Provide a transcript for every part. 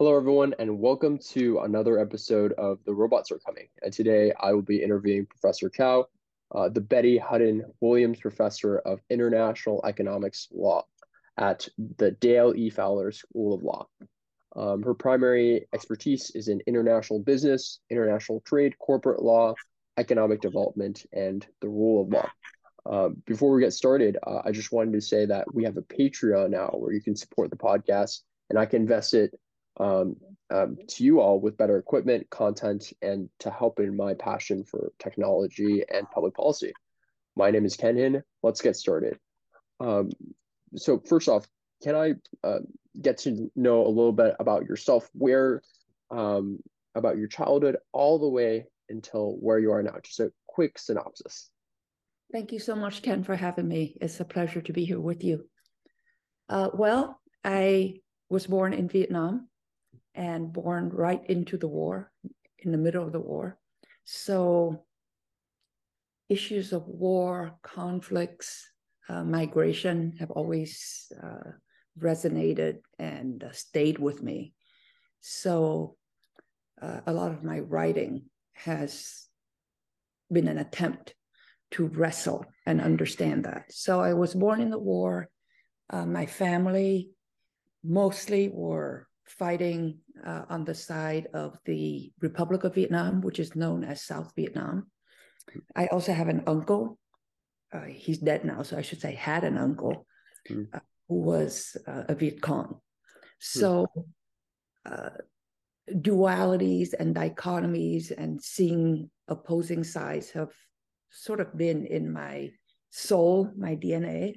Hello, everyone, and welcome to another episode of The Robots Are Coming. And today I will be interviewing Professor Chow, the Betty Hutton Williams Professor of International Economics Law at the Dale E. Fowler School of Law. Her primary expertise is in international business, international trade, corporate law, economic development, and the rule of law. Before we get started, I just wanted to say that we have a Patreon now where you can support the podcast, and I can invest it um, to you all with better equipment, content, and to help in my passion for technology and public policy. My name is Ken Hin. Let's get started. Um, so first off, can I get to know a little bit about yourself, um, about your childhood all the way until where you are now? Just a quick synopsis. Thank you so much, Ken, for having me. It's a pleasure to be here with you. I was born in Vietnam and born right into the war, in the middle of the war. So issues of war, conflicts, migration have always resonated and stayed with me. So a lot of my writing has been an attempt to wrestle and understand that. So I was born in the war. My family mostly were fighting on the side of the Republic of Vietnam, which is known as South Vietnam. I also have an uncle. He's dead now, so I should say had an uncle who was a Viet Cong. So dualities and dichotomies and seeing opposing sides have sort of been in my soul, my DNA.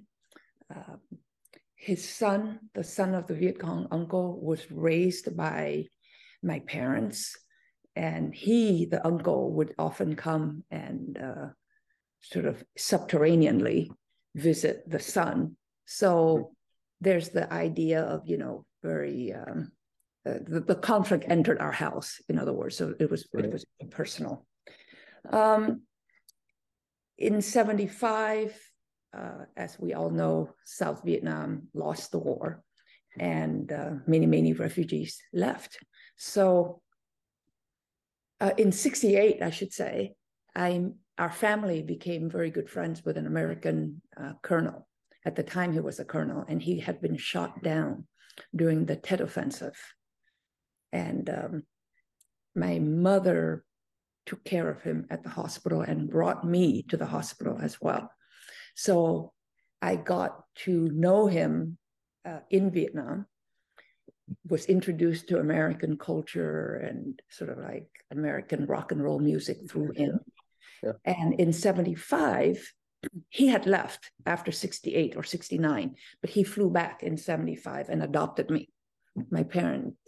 His son, the son of the Viet Cong uncle, was raised by my parents. And he, the uncle, would often come and sort of subterraneanly visit the son. So there's the idea of, very, the conflict entered our house, in other words. So it was personal. In 75, as we all know, South Vietnam lost the war and many refugees left. So in 68, I should say, our family became very good friends with an American colonel. At the time, he was a colonel, and he had been shot down during the Tet Offensive. And my mother took care of him at the hospital and brought me to the hospital as well. So I got to know him in Vietnam, was introduced to American culture and sort of like American rock and roll music through him. Yeah. And in 75, he had left after 68 or 69, but he flew back in 75 and adopted me. My parents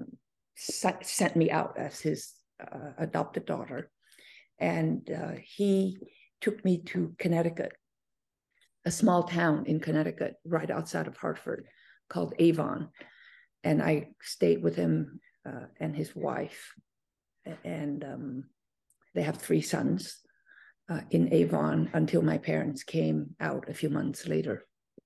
sent me out as his adopted daughter. And he took me to Connecticut, a small town in Connecticut, right outside of Hartford, called Avon. And I stayed with him and his wife. And they have 3 sons in Avon until my parents came out a few months later.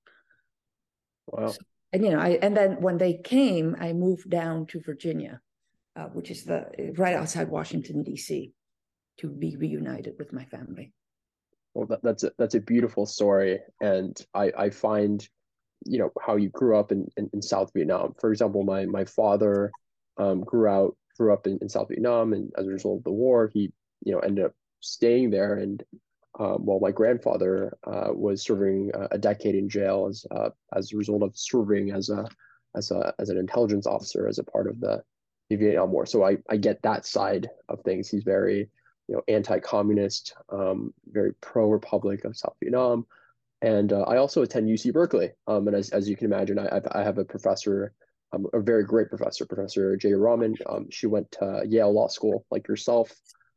Wow. So, and then when they came, I moved down to Virginia, which is right outside Washington, D.C., to be reunited with my family. Well, that's a beautiful story, and I find, how you grew up in South Vietnam. For example, my father grew up in South Vietnam, and as a result of the war, he ended up staying there. And while my grandfather was serving a decade in jail as a result of serving as an intelligence officer as a part of the Vietnam War. So I get that side of things. He's very anti-communist, very pro-Republic of South Vietnam. And I also attend UC Berkeley. And as you can imagine, I have a professor, a very great professor, Professor Jay Rahman. She went to Yale Law School like yourself.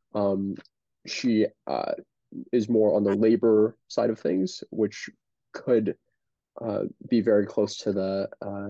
She is more on the labor side of things, which could be very close to the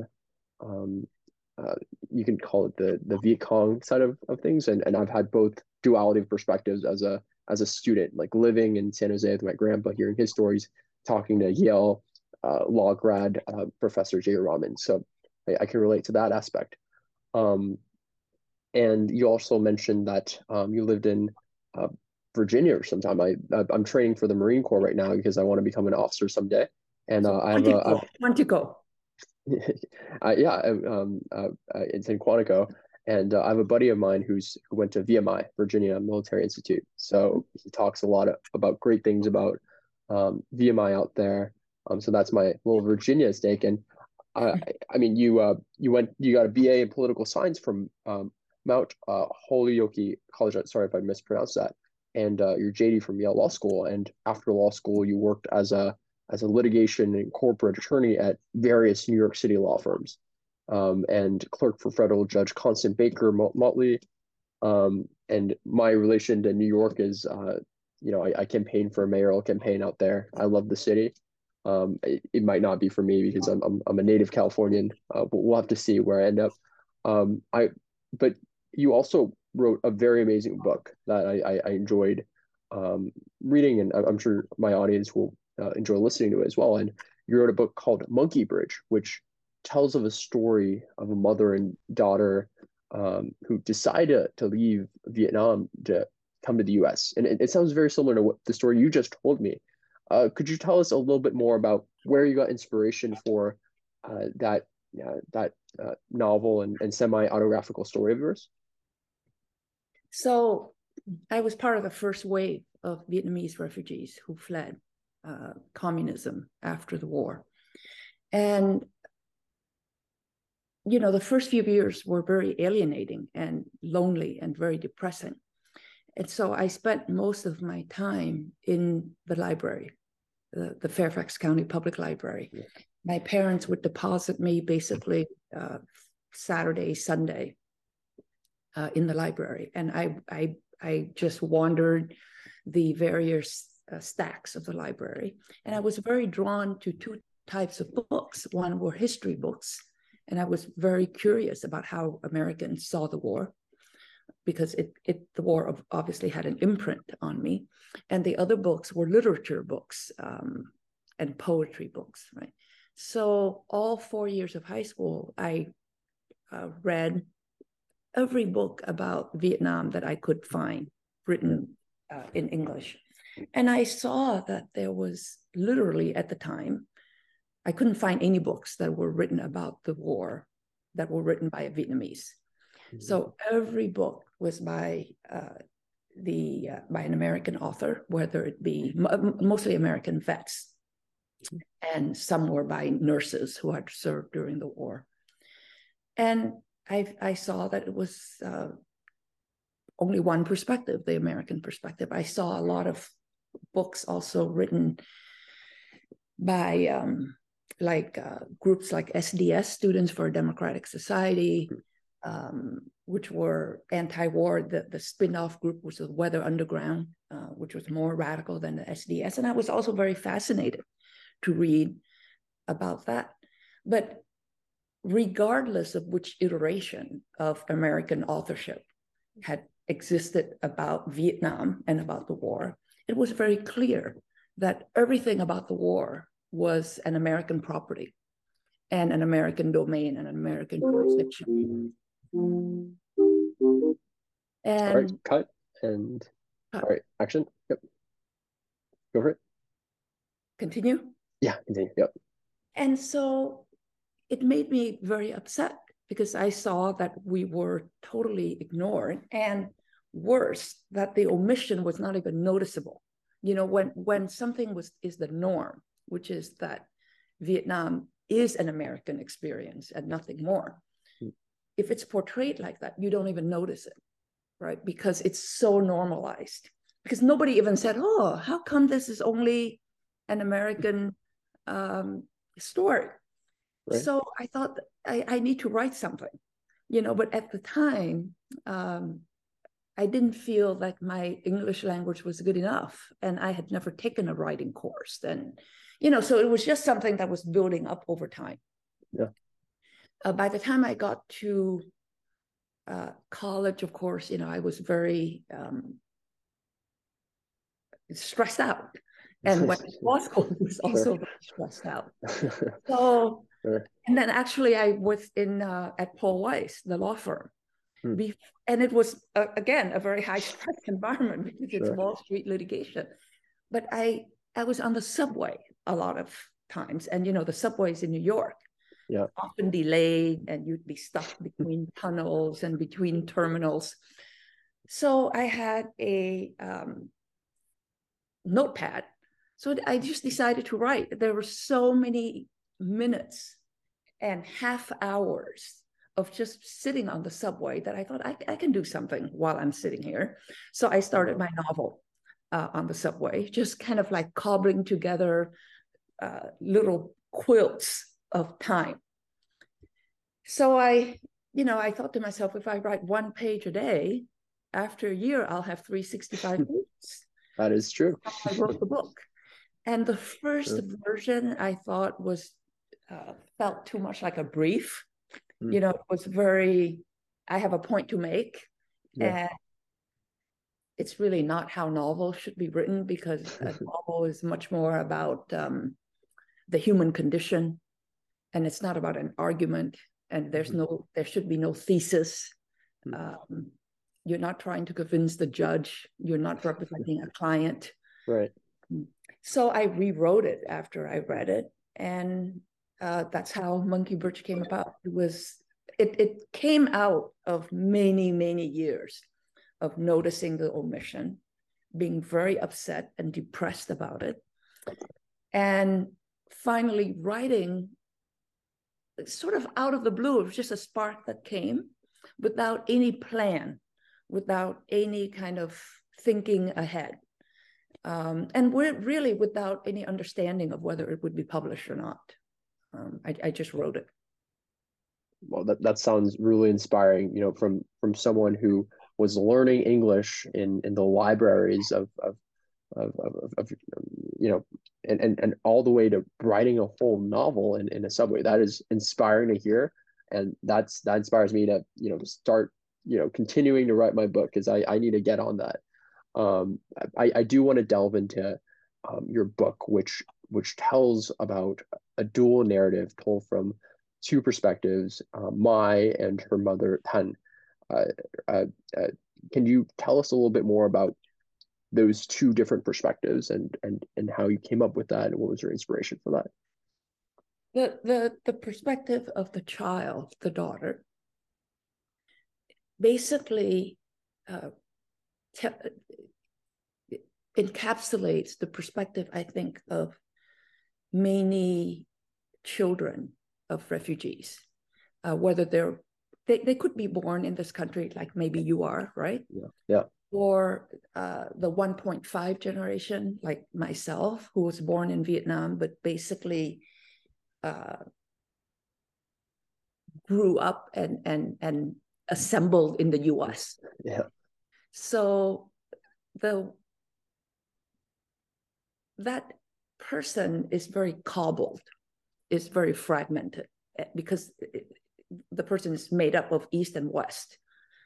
you can call it the Viet Cong side of things. And I've had both duality of perspectives as a student, like living in San Jose with my grandpa, hearing his stories, talking to Yale law grad Professor Jay Rahman. So I can relate to that aspect. And you also mentioned that you lived in Virginia or sometime. I'm training for the Marine Corps right now because I want to become an officer someday. And So I have a Quantico. yeah, it's in Quantico, and I have a buddy of mine who went to VMI, Virginia Military Institute. So he talks a lot about great things about VMI out there. So that's my little Virginia stake. And I mean, you got a BA in political science from Mount Holyoke College. Sorry if I mispronounced that. And your JD from Yale Law School. And after law school, you worked as a litigation and corporate attorney at various New York City law firms, and clerk for federal judge Constant Baker Motley. And my relation to New York is, I campaigned for a mayoral campaign out there. I love the city. It might not be for me because I'm a native Californian, but we'll have to see where I end up. But you also wrote a very amazing book that I enjoyed reading, and I'm sure my audience will enjoy listening to it as well. And you wrote a book called Monkey Bridge, which tells of a story of a mother and daughter who decide to leave Vietnam to come to the U.S. And it sounds very similar to what the story you just told me. Could you tell us a little bit more about where you got inspiration for that novel and semi-autographical story of yours? So I was part of the first wave of Vietnamese refugees who fled communism after the war. And, the first few years were very alienating and lonely and very depressing. And so I spent most of my time in the library, the Fairfax County Public Library. Yeah. My parents would deposit me basically Saturday, Sunday in the library. And I just wandered the various stacks of the library. And I was very drawn to two types of books. One were history books. And I was very curious about how Americans saw the war, because the war obviously had an imprint on me. And the other books were literature books and poetry books, right? So all 4 years of high school, I read every book about Vietnam that I could find written in English. And I saw that there was literally, at the time, I couldn't find any books that were written about the war that were written by a Vietnamese. Mm-hmm. So every book was by an American author, whether it be mostly American vets, and some were by nurses who had served during the war. And I saw that it was only one perspective, the American perspective. I saw a lot of books also written by groups like SDS, Students for a Democratic Society, which were anti-war. The spin-off group was the Weather Underground, which was more radical than the SDS. And I was also very fascinated to read about that. But regardless of which iteration of American authorship had existed about Vietnam and about the war, it was very clear that everything about the war was an American property and an American domain and an American jurisdiction. And all right, cut. And all right, action. Yep. Go for it. Continue? Yeah, continue. Yep. And so it made me very upset because I saw that we were totally ignored, and worse, that the omission was not even noticeable. When something is the norm, which is that Vietnam is an American experience and nothing more. If it's portrayed like that, you don't even notice it, right? Because it's so normalized. Because nobody even said, oh, how come this is only an American story? Right. So I thought I need to write something, but at the time, I didn't feel like my English language was good enough, and I had never taken a writing course. And, so it was just something that was building up over time. Yeah. By the time I got to college, of course, I was very stressed out. And when law school was also very stressed out. So Sure. And then actually I was at Paul Weiss, the law firm. And it was, again, a very high stress environment because it's Wall Street litigation. But I was on the subway a lot of times. And, the subways in New York, often delayed, and you'd be stuck between tunnels and between terminals. So I had a notepad. So I just decided to write. There were so many minutes and half hours of just sitting on the subway that I thought I can do something while I'm sitting here. So I started my novel on the subway, just kind of like cobbling together little quilts of time. So I thought to myself, if I write 1 page a day, after a year, I'll have 365 pages. That is true. I wrote the book. And the first version I thought was felt too much like a brief. It was very, I have a point to make. And it's really not how novels should be written, because a novel is much more about the human condition. And it's not about an argument. And there should be no thesis. You're not trying to convince the judge. You're not representing a client. Right. So I rewrote it after I read it. And that's how Monkey Birch came about. It came out of many, many years of noticing the omission, being very upset and depressed about it, and finally writing sort of out of the blue. It was just a spark that came without any plan, without any kind of thinking ahead. And we're really without any understanding of whether it would be published or not. I just wrote it. Well, that sounds really inspiring, from someone who was learning English in the libraries of and all the way to writing a whole novel in a subway. That is inspiring to hear. And that inspires me to, start, continuing to write my book, because I need to get on that. I do want to delve into your book, which tells about a dual narrative told from two perspectives, Mai and her mother, Tan. Can you tell us a little bit more about those two different perspectives and how you came up with that, and what was your inspiration for that? The perspective of the child, the daughter, basically encapsulates the perspective, I think, of many children of refugees, whether they could be born in this country, like maybe you are, right? Yeah. Or the 1.5 generation, like myself, who was born in Vietnam, but basically grew up and assembled in the US. Yeah. So that person is very cobbled, is very fragmented, because the person is made up of East and West,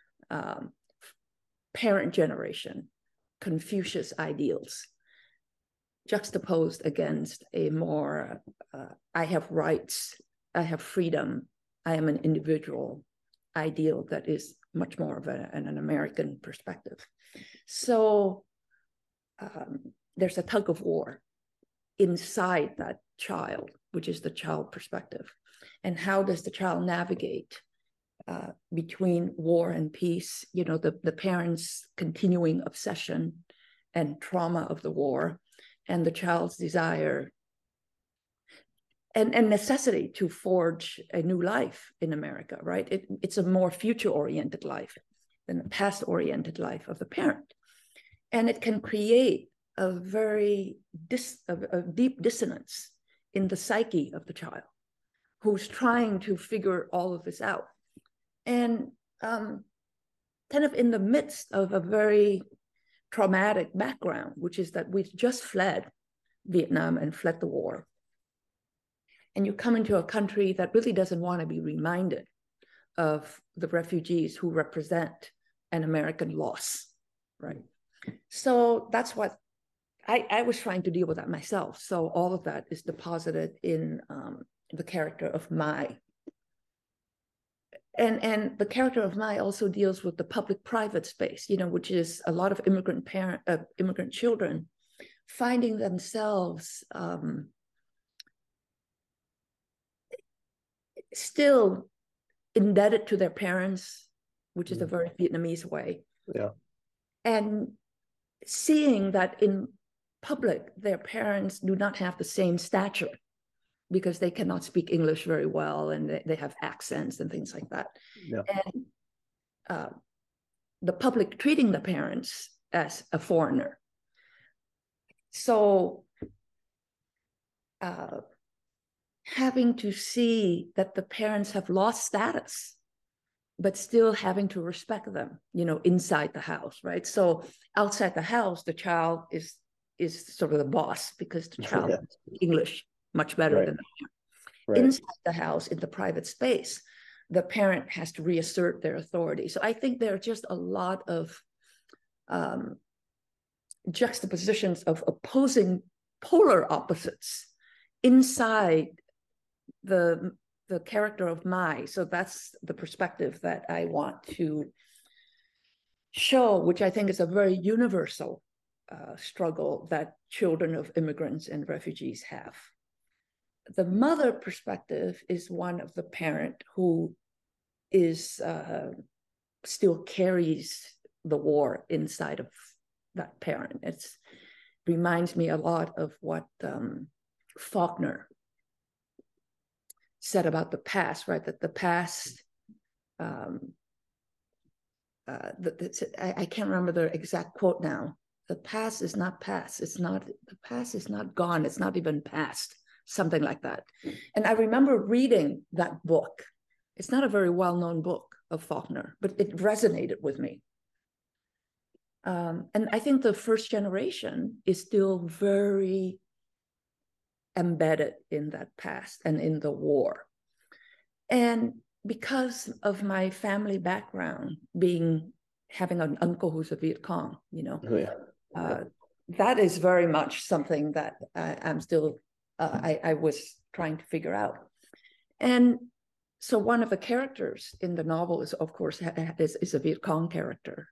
parent generation, Confucius ideals, juxtaposed against a more, I have rights, I have freedom, I am an individual ideal that is much more of an American perspective. So there's a tug of war inside that child, which is the child perspective. And how does the child navigate between war and peace, the parents' continuing obsession and trauma of the war, and the child's desire and necessity to forge a new life in America, right? It's a more future-oriented life than the past-oriented life of the parent. And it can create a very deep dissonance in the psyche of the child, who's trying to figure all of this out. And kind of in the midst of a very traumatic background, which is that we've just fled Vietnam and fled the war. And you come into a country that really doesn't want to be reminded of the refugees who represent an American loss, right? So that's what I was trying to deal with that myself. So all of that is deposited in the character of Mai. And the character of Mai also deals with the public-private space, which is a lot of immigrant children finding themselves still indebted to their parents, which is a very Vietnamese way. Yeah. And seeing that in public, their parents do not have the same stature because they cannot speak English very well, and they have accents and things like that. Yeah. And the public treating the parents as a foreigner. So having to see that the parents have lost status, but still having to respect them, inside the house, right? So outside the house, the child is sort of the boss because the child speaks English much better than the parent. Right. Inside the house, in the private space, the parent has to reassert their authority. So I think there are just a lot of juxtapositions of opposing polar opposites inside the character of Mai. So that's the perspective that I want to show, which I think is a very universal struggle that children of immigrants and refugees have. The mother perspective is one of the parent who is still carries the war inside of that parent. It reminds me a lot of what Faulkner said about the past, right? That the past, I can't remember the exact quote now. The past is not past. The past is not gone. It's not even past. Something like that. And I remember reading that book. It's not a very well-known book of Faulkner, but it resonated with me. And I think the first generation is still very embedded in that past and in the war. And because of my family background, having an uncle who's a Viet Cong, that is very much something that I'm still, I was trying to figure out. And so one of the characters in the novel is, of course, is a Viet Cong character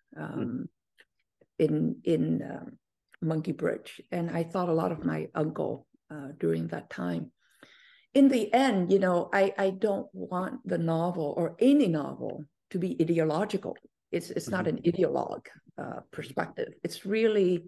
in Monkey Bridge. And I thought a lot of my uncle during that time. In the end, I don't want the novel or any novel to be ideological. It's not an ideologue perspective. It's really,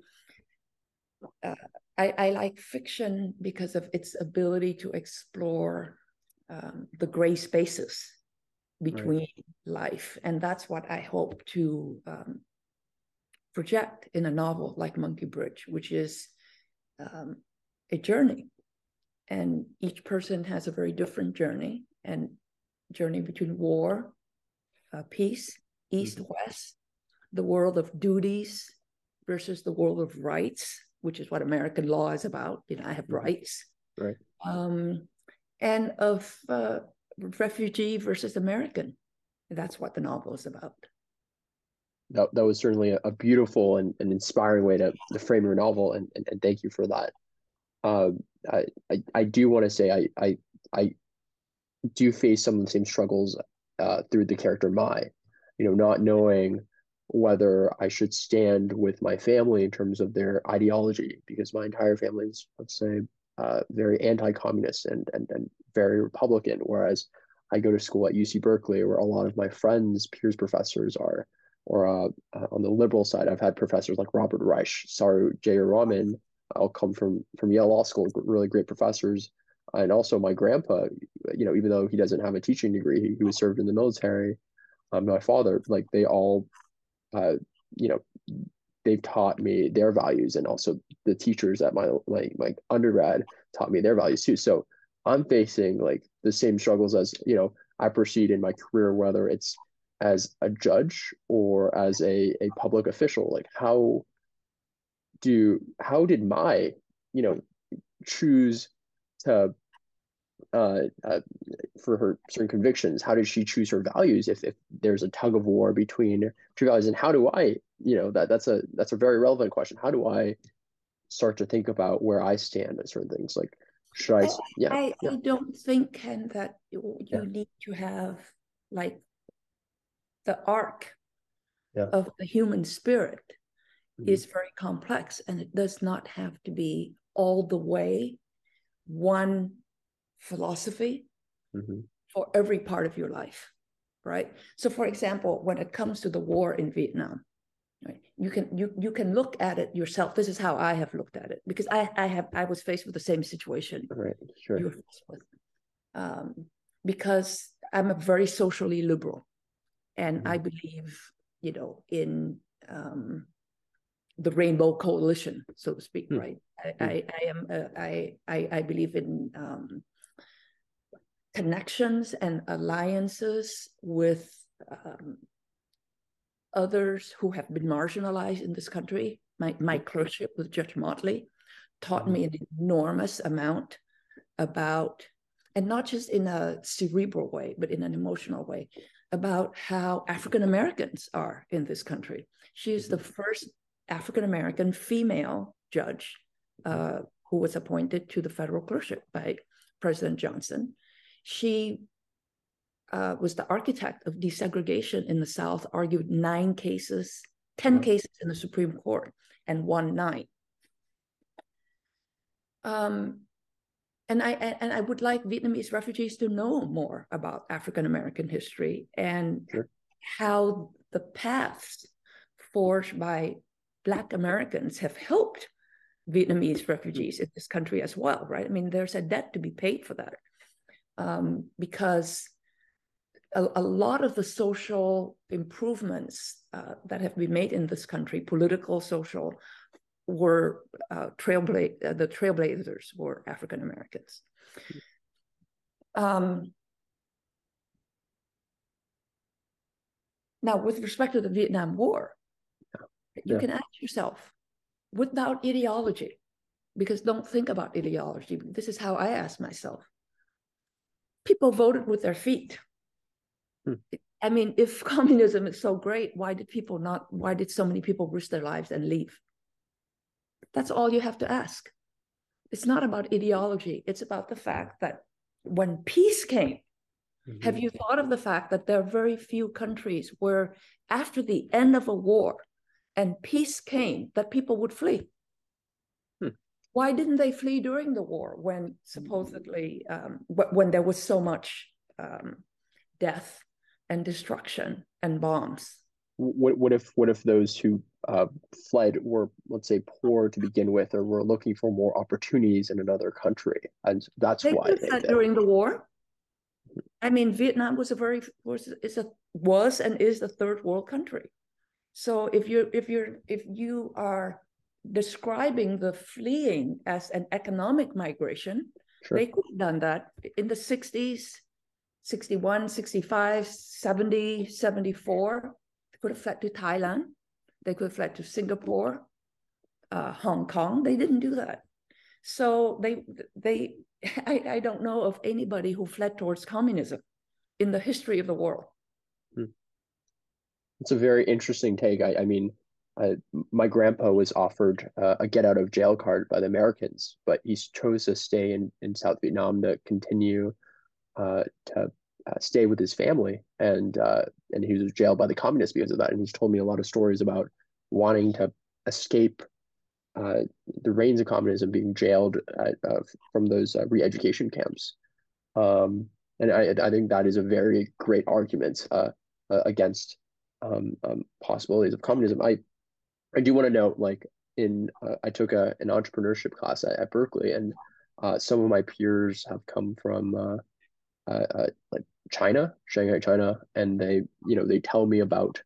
I like fiction because of its ability to explore the gray spaces between life. And that's what I hope to project in a novel like Monkey Bridge, which is a journey. And each person has a very different journey, and journey between war, peace, East, West, the world of duties versus the world of rights, which is what American law is about. I have rights. Right. And of refugee versus American. That's what the novel is about. That was certainly a beautiful and inspiring way to frame your novel, and thank you for that. I do want to say I do face some of the same struggles through the character Mai, not knowing whether I should stand with my family in terms of their ideology, because my entire family is, let's say, very anti-communist and very Republican, whereas I go to school at UC Berkeley, where a lot of my friends, peers, professors are, or on the liberal side, I've had professors like Robert Reich, Saru Jayaraman. I'll come from Yale Law School, really great professors. And also my grandpa, even though he doesn't have a teaching degree, he was served in the military. My father, like they all, they've taught me their values, and also the teachers at my undergrad taught me their values too. So I'm facing like the same struggles as, I proceed in my career, whether it's as a judge or as a public official. Like how did Mai, choose to for her certain convictions? How did she choose her values if there's a tug of war between two values? And how do I, that's a very relevant question. How do I start to think about where I stand on certain things? Like Should I? Yeah, I don't think, Ken, that you yeah, need to have like the arc yeah. of the human spirit Mm-hmm. is very complex, and it does not have to be all the way one philosophy Mm-hmm. for every part of your life, right? So, for example, when it comes to the war in Vietnam, right, you can look at it yourself. This is how I have looked at it, because I was faced with the same situation Right, you sure. were faced with, um, because I'm a very socially liberal, and Mm-hmm. I believe, in the Rainbow Coalition, so to speak, right? I believe in connections and alliances with others who have been marginalized in this country. My clerkship with Judge Motley taught Mm-hmm. me an enormous amount about, and not just in a cerebral way, but in an emotional way, about how African Americans are in this country. She is the first African American female judge who was appointed to the federal clerkship by President Johnson. She was the architect of desegregation in the South, argued 9 cases, 10 cases in the Supreme Court, and won 9. And I would like Vietnamese refugees to know more about African American history and how the paths forged by Black Americans have helped Vietnamese refugees in this country as well, right? I mean, there's a debt to be paid for that, because a lot of the social improvements that have been made in this country, political, social, were the trailblazers were African Americans. Now, with respect to the Vietnam War, you can ask yourself, without ideology, because don't think about ideology. This is how I ask myself. People voted with their feet. I mean, if communism is so great, why did so many people risk their lives and leave? That's all you have to ask. It's not about ideology. It's about the fact that when peace came, have you thought of the fact that there are very few countries where after the end of a war and peace came, that people would flee? Why didn't they flee during the war when supposedly, when there was so much death and destruction and bombs? What if those who fled were, let's say, poor to begin with, or were looking for more opportunities in another country, and that's They why fled during the war. I mean, Vietnam was and is a third world country. So if you are describing the fleeing as an economic migration, they could have done that in the 60s, 61, 65, 70, 74. They could have fled to Thailand. They could have fled to Singapore, Hong Kong. They didn't do that. So I don't know of anybody who fled towards communism in the history of the world. It's a very interesting take. I mean, my grandpa was offered a get out of jail card by the Americans, but he chose to stay in South Vietnam to continue to stay with his family, and he was jailed by the communists because of that. And he's told me a lot of stories about wanting to escape the reigns of communism, being jailed from those re-education camps. And I think that is a very great argument against possibilities of communism. I do want to note, like, I took an entrepreneurship class at Berkeley, and some of my peers have come from like China, Shanghai, China, and they tell me about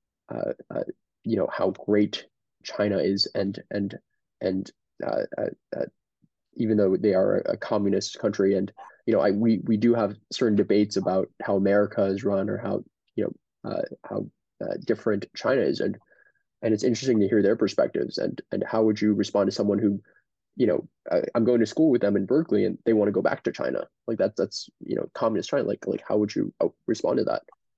how great China is, and uh, uh, uh, even though they are a communist country, and we do have certain debates about how America is run, or how different China is, and it's interesting to hear their perspectives. And how would you respond to someone who, I'm going to school with them in Berkeley and they want to go back to China, like that's communist China, like how would you respond to that?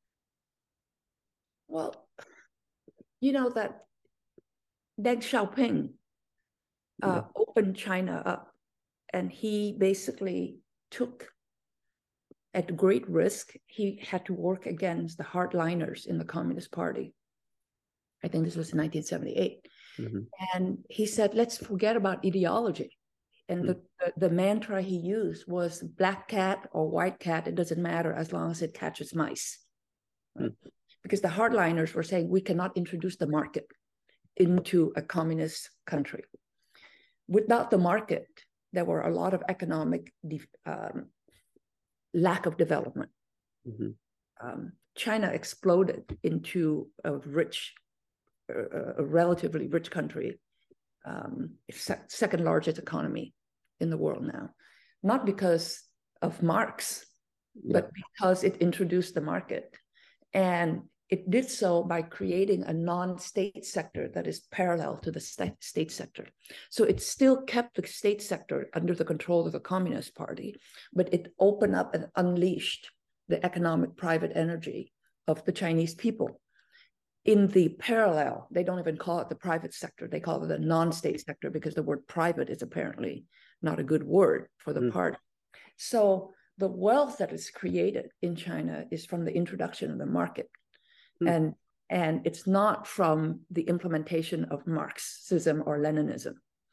Well, you know that Deng Xiaoping opened China up and he basically took, at great risk, he had to work against the hardliners in the Communist Party. I think this was in 1978. Mm-hmm. And he said, let's forget about ideology. And the mantra he used was black cat or white cat, it doesn't matter as long as it catches mice. Right? Because the hardliners were saying we cannot introduce the market into a communist country. Without the market, there were a lot of economic lack of development. China exploded into a relatively rich country, second largest economy in the world now, not because of Marx, but because it introduced the market. And it did so by creating a non-state sector that is parallel to the state sector. So it still kept the state sector under the control of the Communist Party, but it opened up and unleashed the economic private energy of the Chinese people. In the parallel, they don't even call it the private sector, they call it the non-state sector because the word private is apparently not a good word for the party. So the wealth that is created in China is from the introduction of the market. And it's not from the implementation of Marxism or Leninism.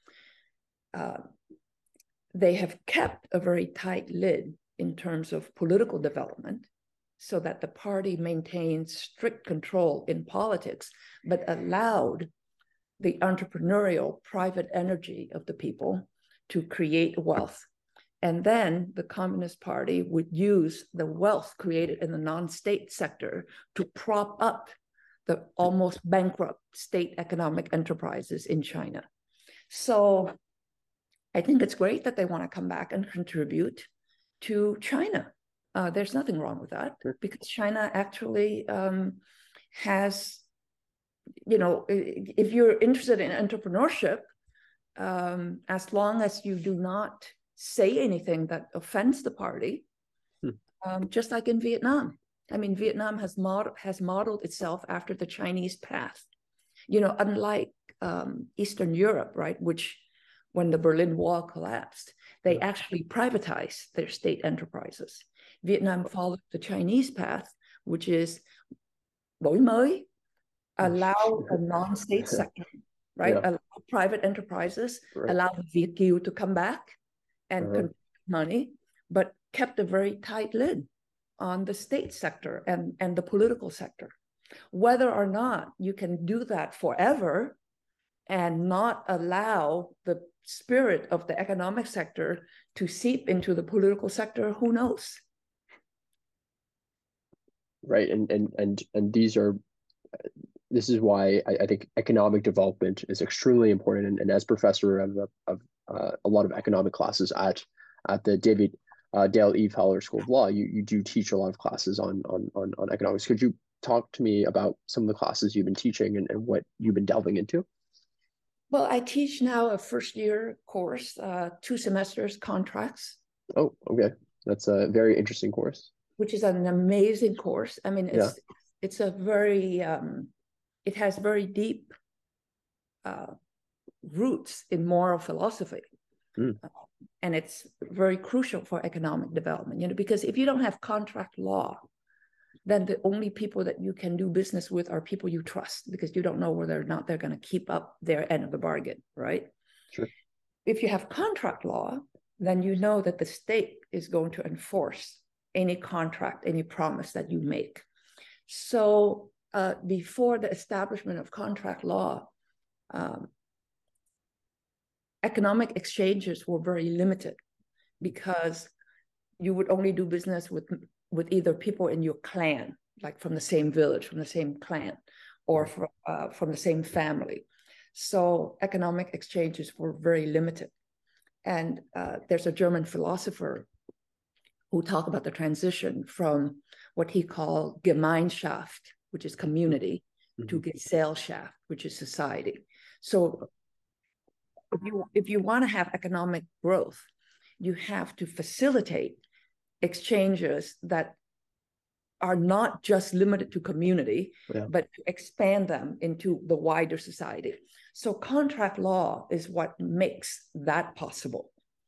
They have kept a very tight lid in terms of political development so that the party maintains strict control in politics, but allowed the entrepreneurial private energy of the people to create wealth. And then the Communist Party would use the wealth created in the non-state sector to prop up the almost bankrupt state economic enterprises in China. So I think it's great that they want to come back and contribute to China. There's nothing wrong with that because China actually has, if you're interested in entrepreneurship, as long as you do not say anything that offends the party, just like in Vietnam. I mean, Vietnam has modeled itself after the Chinese path. Unlike Eastern Europe, right, which when the Berlin Wall collapsed, they actually privatized their state enterprises. Vietnam followed the Chinese path, which is đổi mới, allow a non-state sector, right, allow private enterprises, allow the Việt kiều to come back and contribute money, but kept a very tight lid on the state sector and the political sector. Whether or not you can do that forever and not allow the spirit of the economic sector to seep into the political sector, who knows? Right, and this is why I think economic development is extremely important. And as professor of a lot of economic classes at the Dale E. Fowler School of Law, you do teach a lot of classes on economics. Could you talk to me about some of the classes you've been teaching and what you've been delving into? Well, I teach now a first-year course, 2 semesters contracts. Oh, okay. That's a very interesting course. Which is an amazing course. I mean, it's a very, it has very deep roots in moral philosophy. And it's very crucial for economic development, because if you don't have contract law, then the only people that you can do business with are people you trust, because you don't know whether or not they're going to keep up their end of the bargain, right? Sure. If you have contract law, then you know that the state is going to enforce any contract, any promise that you make. So before the establishment of contract law, economic exchanges were very limited because you would only do business with either people in your clan, like from the same village, from the same clan, or from the same family. So economic exchanges were very limited. And there's a German philosopher who talk about the transition from what he called Gemeinschaft, which is community, to Gesellschaft, which is society. So if you want to have economic growth, you have to facilitate exchanges that are not just limited to community, but to expand them into the wider society. So contract law is what makes that possible.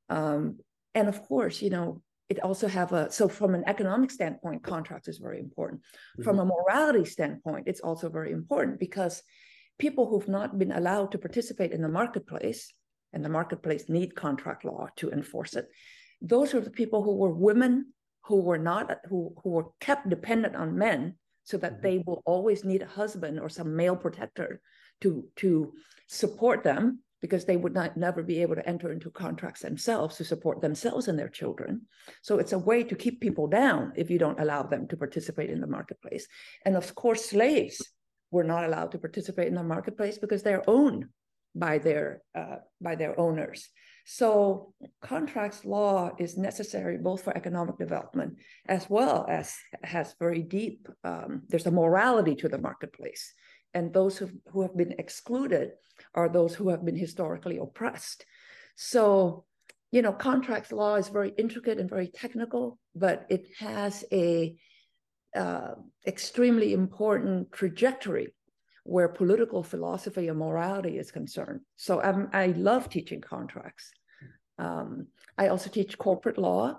And of course, it also so from an economic standpoint, contract is very important. From a morality standpoint, it's also very important because people who've not been allowed to participate in the marketplace, and the marketplace need contract law to enforce it, those are the people who were women who were kept dependent on men, so that they will always need a husband or some male protector to support them, because they would never be able to enter into contracts themselves to support themselves and their children. So it's a way to keep people down if you don't allow them to participate in the marketplace. And of course, slaves were not allowed to participate in the marketplace because they're owned by their owners. So contracts law is necessary both for economic development as well as has very deep, there's a morality to the marketplace. And those who have been excluded are those who have been historically oppressed. So, contracts law is very intricate and very technical, but it has a extremely important trajectory where political philosophy and morality is concerned. So I love teaching contracts. I also teach corporate law,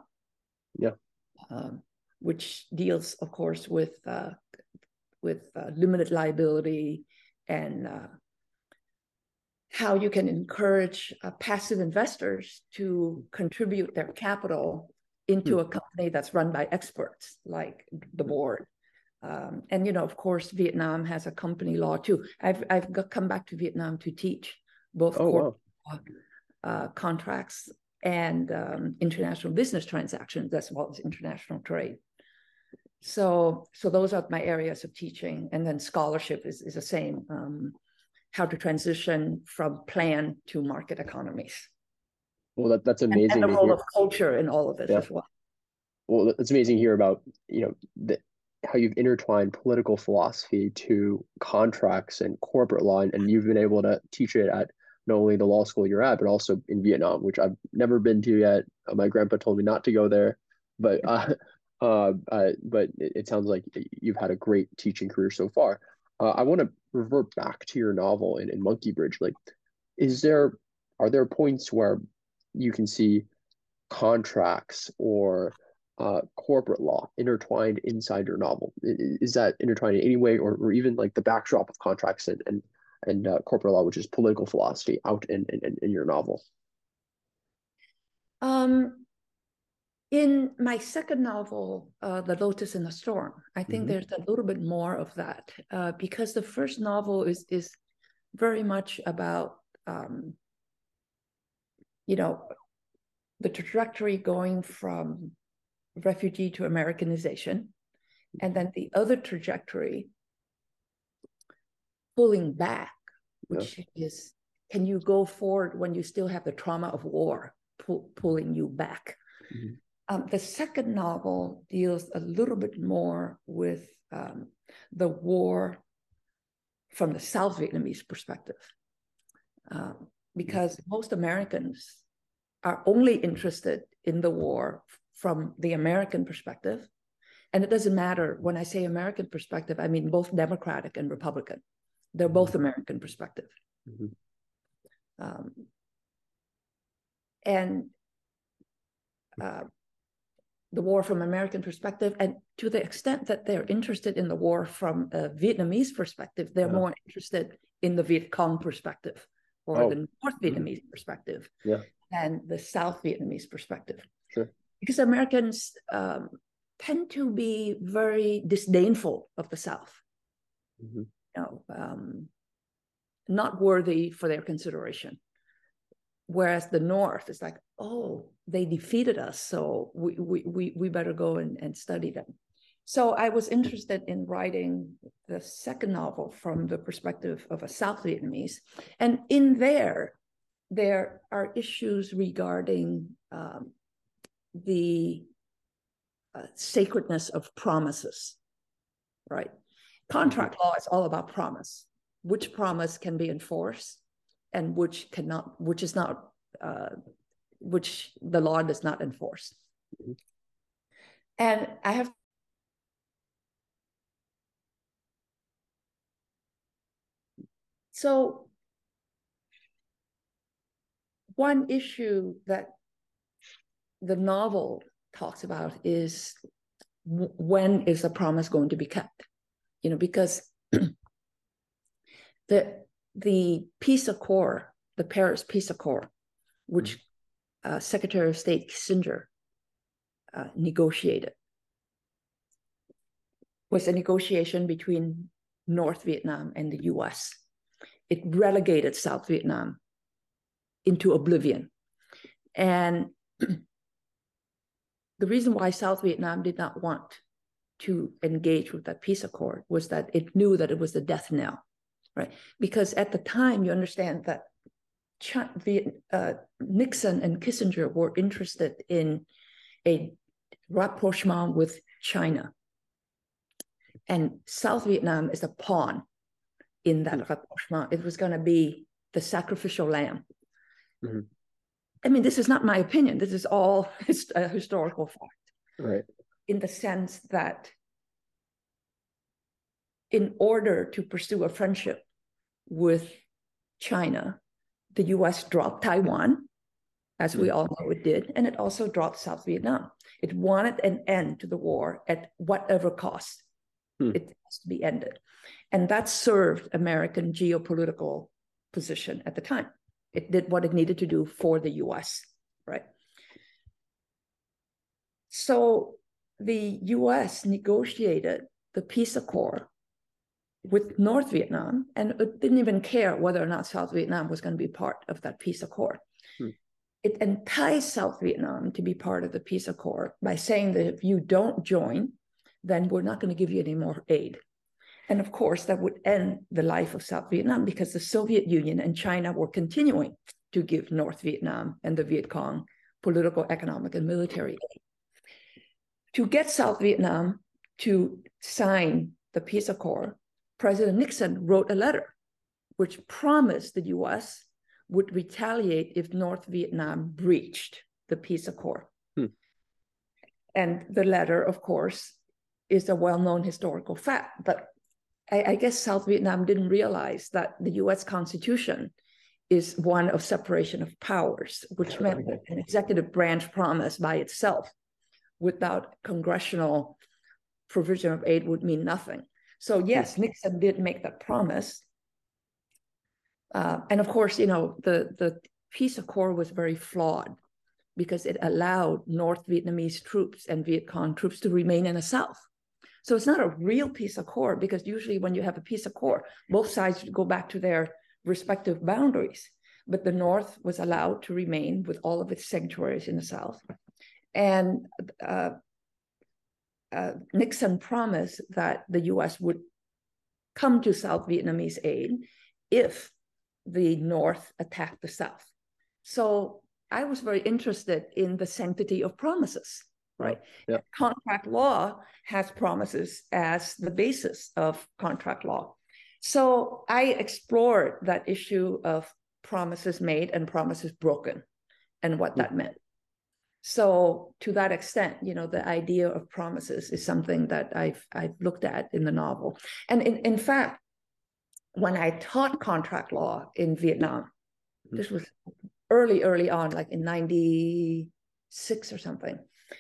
which deals, of course, with limited liability and how you can encourage passive investors to contribute their capital into a company that's run by experts like the board. And of course, Vietnam has a company law too. I've come back to Vietnam to teach both corporate law, contracts and international business transactions, as well as international trade. So those are my areas of teaching. And then scholarship is the same, how to transition from plan to market economies. Well, that's amazing. And the role of culture in all of this as well. Well, it's amazing to hear about, how you've intertwined political philosophy to contracts and corporate law, and you've been able to teach it at not only the law school you're at, but also in Vietnam, which I've never been to yet. My grandpa told me not to go there, but it sounds like you've had a great teaching career so far. I want to revert back to your novel in Monkey Bridge. Like, are there points where you can see contracts or corporate law intertwined inside your novel? Is that intertwined in any way, or even like the backdrop of contracts and corporate law, which is political philosophy, out in your novel? In my second novel, The Lotus in the Storm, I think there's a little bit more of that, because the first novel is very much about, the trajectory going from refugee to Americanization, and then the other trajectory pulling back, which is, can you go forward when you still have the trauma of war pulling you back? The second novel deals a little bit more with the war from the South Vietnamese perspective, because most Americans are only interested in the war from the American perspective. And it doesn't matter, when I say American perspective, I mean both Democratic and Republican. They're both American perspective. And the war from American perspective, and to the extent that they're interested in the war from a Vietnamese perspective, they're more interested in the Viet Cong perspective, or the North Vietnamese perspective, than the South Vietnamese perspective. Sure. Because Americans tend to be very disdainful of the South, not worthy for their consideration. Whereas the North is like, oh, they defeated us, so we better go and study them. So I was interested in writing the second novel from the perspective of a South Vietnamese. And in there are issues regarding the sacredness of promises, right? Contract law is all about promise. Which promise can be enforced and which cannot, which is not, which the law does not enforce. And I have so one issue that the novel talks about is when is a promise going to be kept? Because the peace accord, the Paris Peace Accord, which Secretary of State Kissinger negotiated, was a negotiation between North Vietnam and the US. It relegated South Vietnam into oblivion. And the reason why South Vietnam did not want to engage with that peace accord was that it knew that it was the death knell, right? Because at the time, you understand that Nixon and Kissinger were interested in a rapprochement with China. And South Vietnam is a pawn in that rapprochement. It was going to be the sacrificial lamb. Mm-hmm. I mean, this is not my opinion. This is all a historical fact. Right. In the sense that in order to pursue a friendship with China, the US dropped Taiwan, as we all know it did, and it also dropped South Vietnam. It wanted an end to the war at whatever cost. It has to be ended. And that served American geopolitical position at the time. It did what it needed to do for the US, right? So the US negotiated the peace accord with North Vietnam, and it didn't even care whether or not South Vietnam was going to be part of that peace accord. It enticed South Vietnam to be part of the peace accord by saying that if you don't join, then we're not going to give you any more aid. And of course, that would end the life of South Vietnam because the Soviet Union and China were continuing to give North Vietnam and the Viet Cong political, economic, and military aid. To get South Vietnam to sign the peace accord, President Nixon wrote a letter which promised the US would retaliate if North Vietnam breached the peace accord. And the letter, of course, is a well-known historical fact, but I guess South Vietnam didn't realize that the US Constitution is one of separation of powers, which meant that an executive branch promise by itself without congressional provision of aid would mean nothing. So yes, Nixon did make that promise. And of course, the peace accord was very flawed because it allowed North Vietnamese troops and Viet Cong troops to remain in the South. So it's not a real peace accord because usually when you have a peace accord, both sides go back to their respective boundaries. But the North was allowed to remain with all of its sanctuaries in the South. And Nixon promised that the US would come to South Vietnamese aid if the North attacked the South. So I was very interested in the sanctity of promises, right? Yeah. Contract law has promises as the basis of contract law. So I explored that issue of promises made and promises broken and what that meant. So to that extent, the idea of promises is something that I've looked at in the novel. And in fact, when I taught contract law in Vietnam, this was early on, like in 96 or something.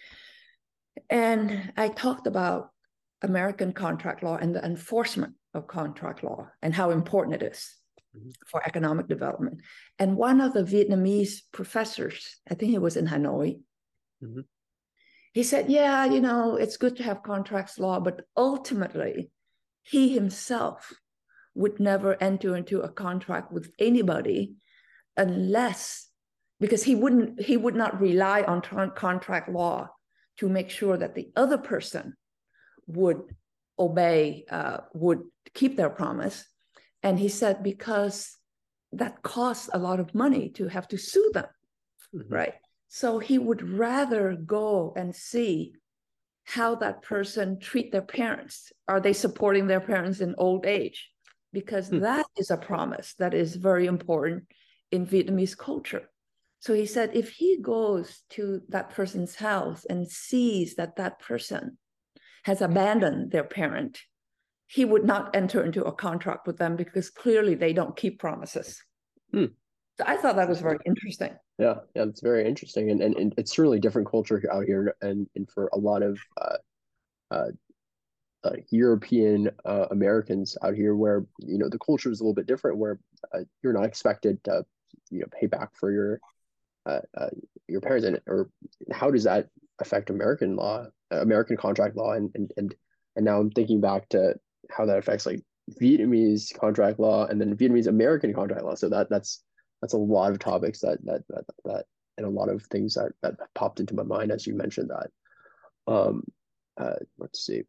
And I talked about American contract law and the enforcement of contract law and how important it is for economic development. And one of the Vietnamese professors, I think he was in Hanoi, he said, yeah, it's good to have contracts law, but ultimately he himself would never enter into a contract with anybody unless, because he would not rely on contract law to make sure that the other person would obey, would keep their promise. And he said, because that costs a lot of money to have to sue them, right? So he would rather go and see how that person treat their parents. Are they supporting their parents in old age? Because that is a promise that is very important in Vietnamese culture. So he said, if he goes to that person's house and sees that that person has abandoned their parent, he would not enter into a contract with them because clearly they don't keep promises. So I thought that was very interesting. Yeah, yeah, it's very interesting, and it's certainly different culture out here, and for a lot of uh, European Americans out here, where the culture is a little bit different, where you're not expected to pay back for your parents, or how does that affect American law, American contract law, and now I'm thinking back to how that affects like Vietnamese contract law and then Vietnamese American contract law. So that's a lot of topics that and a lot of things that popped into my mind as you mentioned that. Um, let's see.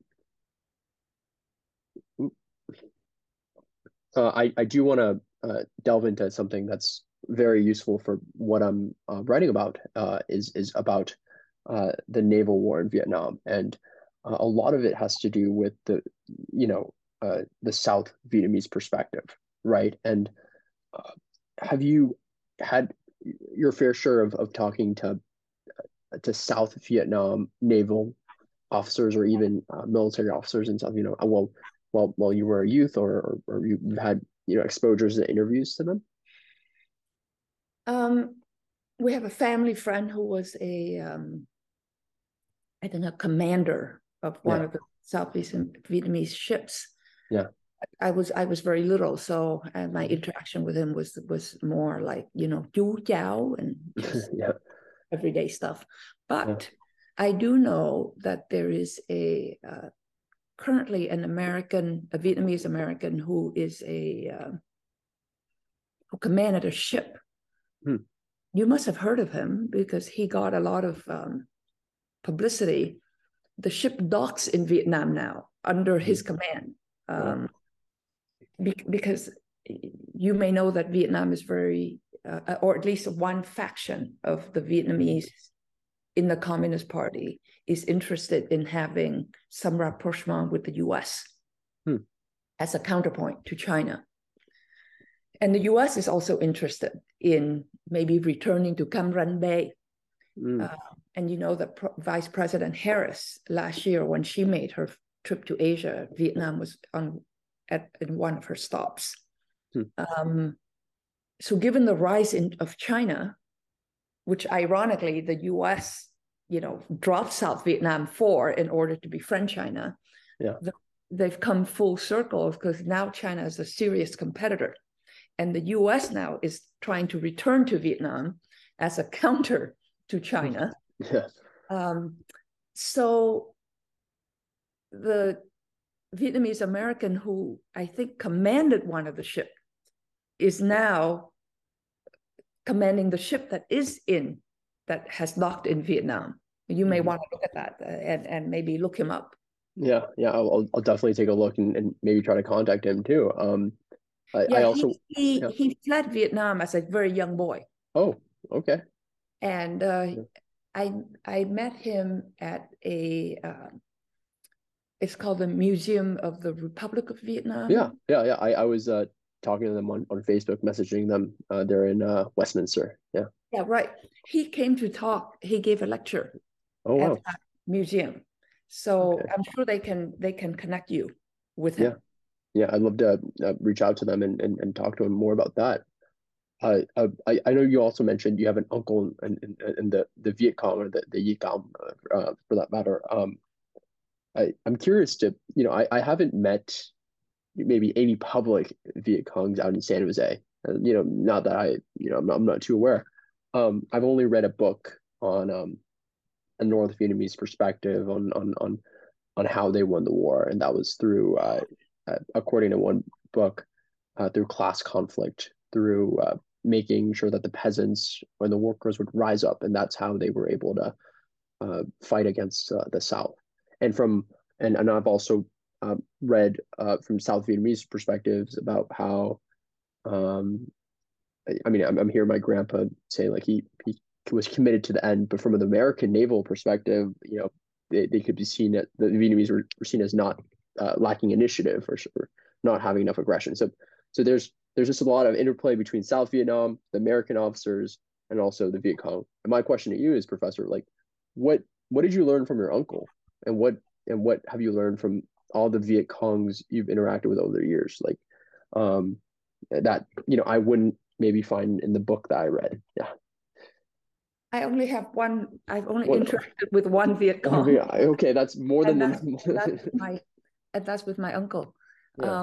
I do want to delve into something that's very useful for what I'm writing about. Is about the naval war in Vietnam, and a lot of it has to do with the South Vietnamese perspective, right? And uh, have you had your fair share of talking to South Vietnam naval officers or even military officers in South Vietnam? While you were a youth, or you've had exposures and interviews to them? Um, we have a family friend who was I think, a commander of one Yeah, of the Southeast Vietnamese ships. yeah, I was very little, so my interaction with him was more like chú chào and just yeah, everyday stuff. yeah. But I do know that there is currently a Vietnamese American who is who commanded a ship. Hmm. You must have heard of him because he got a lot of publicity. The ship docks in Vietnam now under his command. Wow. Um, because you may know that Vietnam is very, or at least one faction of the Vietnamese in the Communist Party is interested in having some rapprochement with the US Hmm. as a counterpoint to China. And the US is also interested in maybe returning to Cam Ranh Bay. Mm. And you know that Vice President Harris last year, when she made her trip to Asia, Vietnam was in one of her stops. Hmm. So given the rise of China, which ironically the US, dropped South Vietnam for in order to befriend China, Yeah. they've come full circle because now China is a serious competitor. And the US now is trying to return to Vietnam as a counter to China. Yeah. So the Vietnamese American who I think commanded one of the ships is now commanding the ship that has docked in Vietnam. You may want to look at that and maybe look him up. Yeah, yeah, I'll definitely take a look and maybe try to contact him too. I Yeah, also, yeah. he fled Vietnam as a very young boy, Oh, okay. and Yeah, I met him at it's called the Museum of the Republic of yeah, Vietnam. yeah. I was talking to them on Facebook, messaging them. They're in Westminster. Yeah. Yeah, right. He came to talk. He gave a lecture Oh at wow. that museum, so Okay. I'm sure they can connect you with Yeah, him. yeah. I'd love to reach out to them and talk to them more about that. I know you also mentioned you have an uncle in the Viet Cong or the Viet Cong for that matter. I'm curious to, I haven't met maybe any public Viet Congs out in San Jose. Not that I'm not too aware. I've only read a book on a North Vietnamese perspective on how they won the war, and that was through, according to one book, through class conflict, through making sure that the peasants and the workers would rise up, and that's how they were able to fight against the South. And and I've also read from South Vietnamese perspectives about how I mean I'm hearing my grandpa say like he was committed to the end, but from an American naval perspective, they could be seen that the Vietnamese were seen as not lacking initiative or not having enough aggression. So there's just a lot of interplay between South Vietnam, the American officers, and also the Viet Cong. And my question to you is, Professor, like, what what did you learn from your uncle, and what have you learned from all the Viet Congs you've interacted with over the years? Like, that I wouldn't maybe find in the book that I read. Yeah. I only have one. I've only What? interacted with one Viet Cong, Okay, that's more than and that's the. with my and that's with my uncle. Yeah.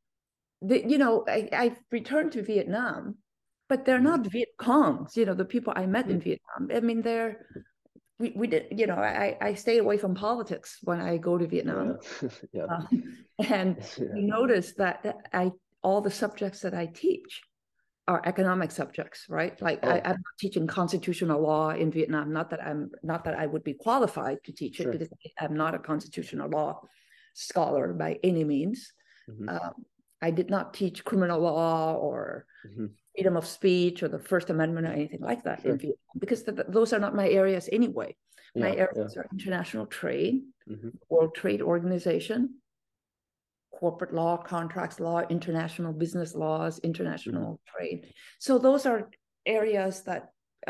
I returned to Vietnam, but they're not Viet Congs. The people I met in Vietnam. I mean, we did. I stay away from politics when I go to Vietnam, Yeah. and Yeah. you notice that all the subjects that I teach are economic subjects, right? Like Oh, I'm not teaching constitutional law in Vietnam. Not that I would be qualified to teach it, sure. because I'm not a constitutional law scholar by any means. Hmm. I did not teach criminal law or freedom of speech or the First Amendment or anything like that in Sure. Vietnam, because those are not my areas anyway. My Yeah. Yeah. areas are international trade, Hmm. World Trade Organization, corporate law, contracts law, international business laws, Hmm. international trade. So those are areas that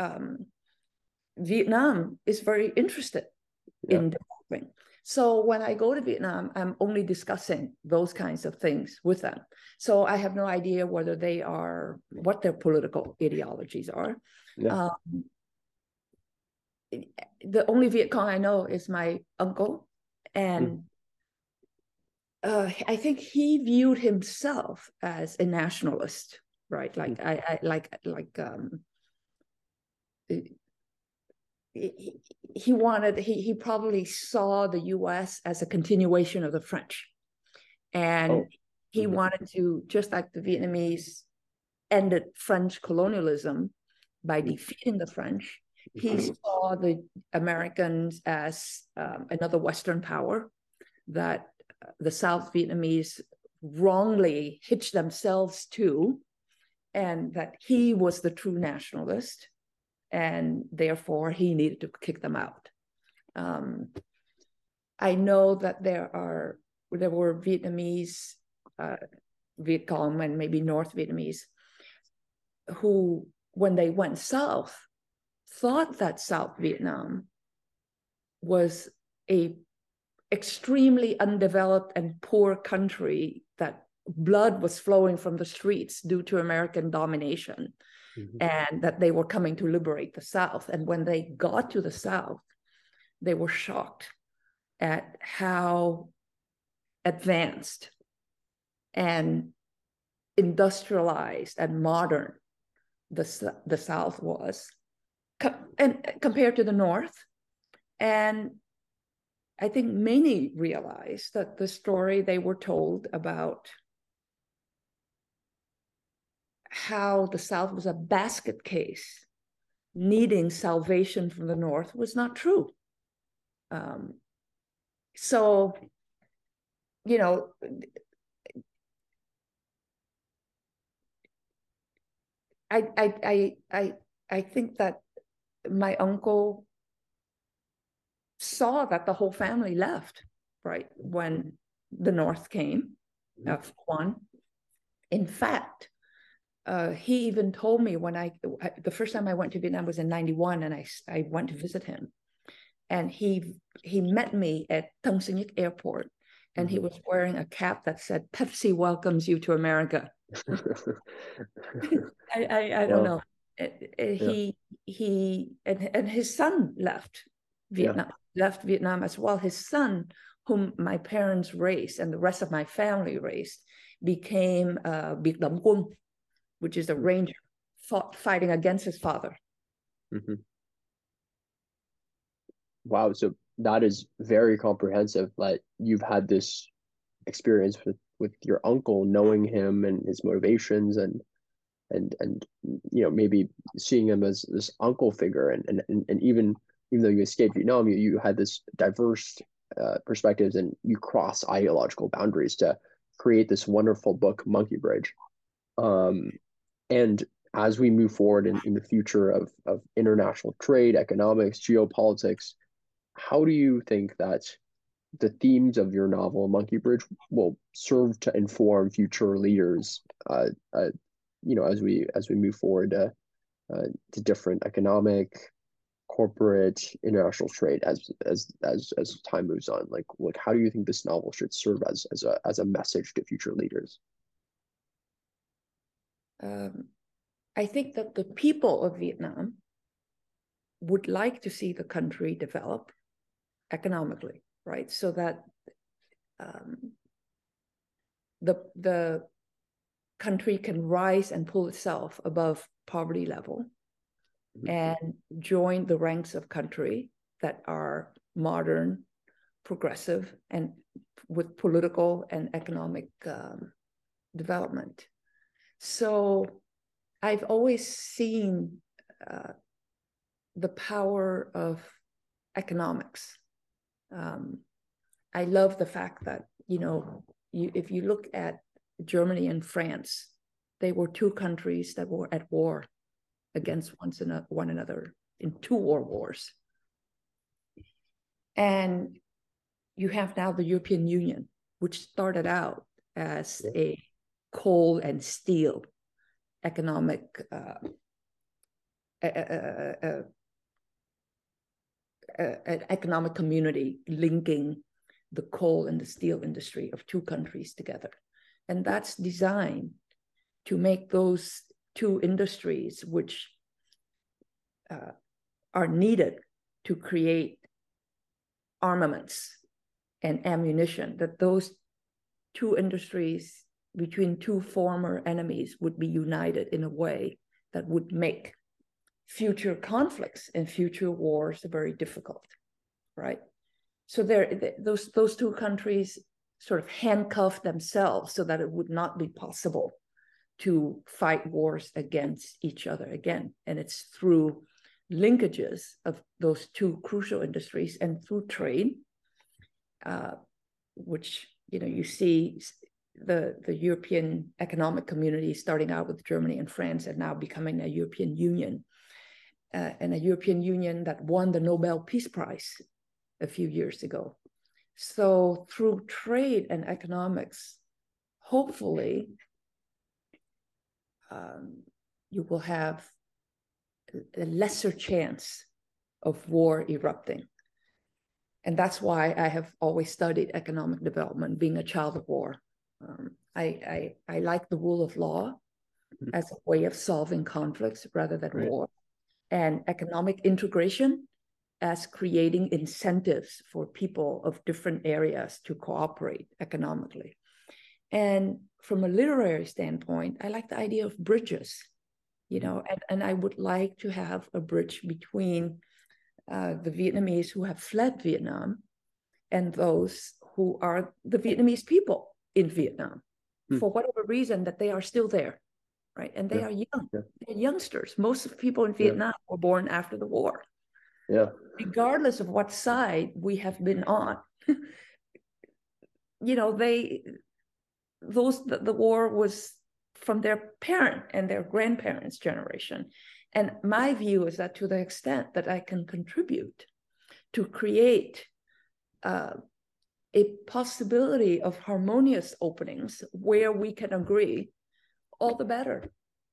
Vietnam is very interested Yeah. in developing. So when I go to Vietnam, I'm only discussing those kinds of things with them. So I have no idea what their political ideologies are. Yeah. Um, the only Viet Cong I know is my uncle, Mm. and I think he viewed himself as a nationalist, right? Like he probably saw the U.S. as a continuation of the French, and Oh. he Hmm. wanted to, just like the Vietnamese ended French colonialism by defeating the French. He saw the Americans as another Western power that the South Vietnamese wrongly hitched themselves to, and that he was the true nationalist, and therefore he needed to kick them out. I know that there were Vietnamese, Viet Cong, and maybe North Vietnamese, who, when they went south, thought that South Vietnam was a extremely undeveloped and poor country, that blood was flowing from the streets due to American domination, and that they were coming to liberate the South. And when they got to the South, they were shocked at how advanced and industrialized and modern the South was, and compared to the North. And I think many realized that the story they were told about how the South was a basket case needing salvation from the North was not true. So, you know, I think that my uncle saw that the whole family left, right, when the North came, one. In fact, he even told me the first time I went to Vietnam was in 91, and I went to visit him. And he met me at Tân Sơn Nhất Airport, and he was wearing a cap that said, "Pepsi welcomes you to America." I don't know. Yeah. He and his son left Yeah. Vietnam as well. His son, whom my parents raised and the rest of my family raised, became Biệt Động Quân, which is a ranger fighting against his father. Wow. So that is very comprehensive. Like, you've had this experience with your uncle, knowing him and his motivations, and maybe seeing him as this uncle figure, and even though you escaped Vietnam, you had this diverse perspectives, and you cross ideological boundaries to create this wonderful book, Monkey Bridge. And as we move forward in the future of international trade, economics, geopolitics, how do you think that the themes of your novel, Monkey Bridge, will serve to inform future leaders, as we move forward to different economic, corporate, international trade as time moves on? Like how do you think this novel should serve as a message to future leaders? I think that the people of Vietnam would like to see the country develop economically, right? So that the country can rise and pull itself above poverty level and join the ranks of country that are modern, progressive, and with political and economic development. So I've always seen the power of economics. I love the fact that, if you look at Germany and France, they were two countries that were at war against one another in two world wars. And you have now the European Union, which started out as a coal and steel economic an economic community linking the coal and the steel industry of two countries together. And that's designed to make those two industries, which are needed to create armaments and ammunition, that those two industries between two former enemies would be united in a way that would make future conflicts and future wars very difficult, right? So those two countries sort of handcuffed themselves so that it would not be possible to fight wars against each other again. And it's through linkages of those two crucial industries and through trade, which you see the European economic community starting out with Germany and France and now becoming a European Union, and a European Union that won the Nobel Peace Prize a few years ago. So through trade and economics, hopefully you will have a lesser chance of war erupting. And that's why I have always studied economic development, being a child of war. I like the rule of law as a way of solving conflicts rather than war, and economic integration as creating incentives for people of different areas to cooperate economically. And from a literary standpoint, I like the idea of bridges, and I would like to have a bridge between the Vietnamese who have fled Vietnam and those who are the Vietnamese people in Vietnam, for whatever reason, that they are still there, right? And they are young, they're youngsters. Most of the people in Vietnam were born after the war. Regardless of what side we have been on, the war was from their parent and their grandparents' generation. And my view is that to the extent that I can contribute to create a possibility of harmonious openings where we can agree, all the better.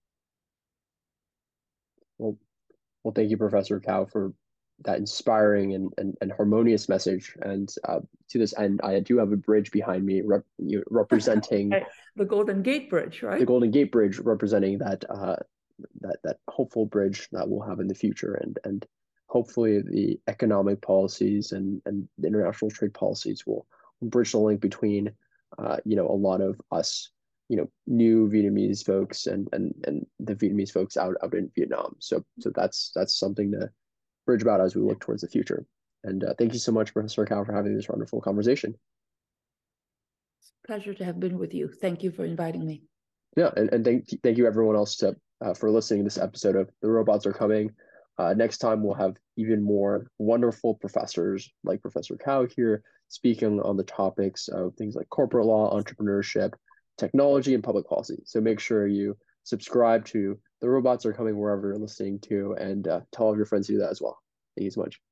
Well, thank you, Professor Cao, for that inspiring and harmonious message. And to this end, I do have a bridge behind me representing the Golden Gate Bridge, right? The Golden Gate Bridge, representing that that hopeful bridge that we'll have in the future, and hopefully the economic policies and the international trade policies will bridge the link between a lot of us new Vietnamese folks and the Vietnamese folks out in Vietnam. So that's something to bridge about as we look towards the future. And thank you so much, Professor Cao, for having this wonderful conversation. It's a pleasure to have been with you. Thank you for inviting me. Yeah, and thank you everyone else for listening to this episode of The Robots Are Coming. Next time we'll have even more wonderful professors like Professor Cao here speaking on the topics of things like corporate law, entrepreneurship, technology, and public policy. So make sure you subscribe to The Robots Are Coming wherever you're listening to, and tell all of your friends to do that as well. Thank you so much.